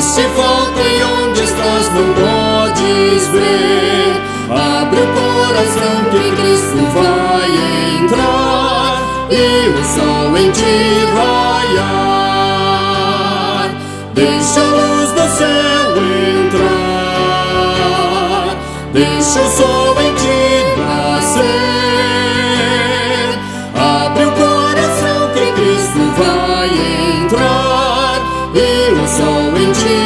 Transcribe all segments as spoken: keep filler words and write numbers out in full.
Existe falta e onde estás não podes ver. Abre o coração que Cristo vai entrar e o sol em ti raiar. Deixa a luz do céu entrar, deixa o sol em ti nascer. Abre o coração que Cristo vai entrar e o sol em ti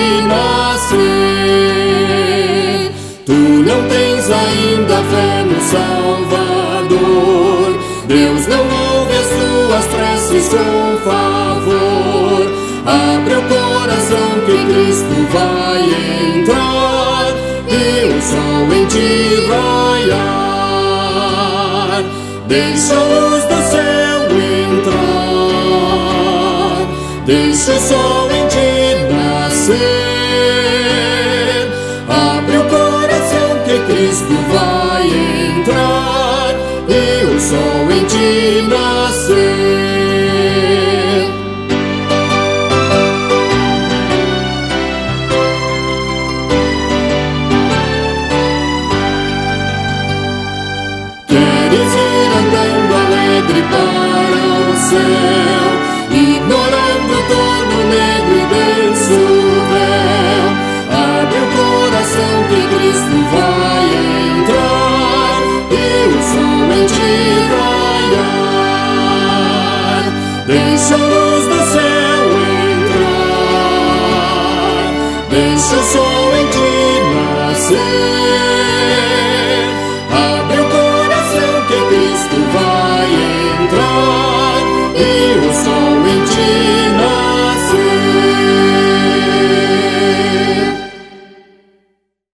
nascer. Tu não tens ainda fé no Salvador, Deus não ouve as tuas preces com favor. Abre o coração que Cristo vai entrar e o sol em ti raiar. Deixa a luz do céu entrar, deixa o sol em ti nascer. Abre o coração que Cristo vai entrar e o sol em ti nascer. Queres ir andando alegre para o céu, ignorando todo negro e denso véu. Abre o coração que Cristo vai entrar e o sol em ti raiar. Deixa a luz do céu entrar, deixa o sol em ti nascer.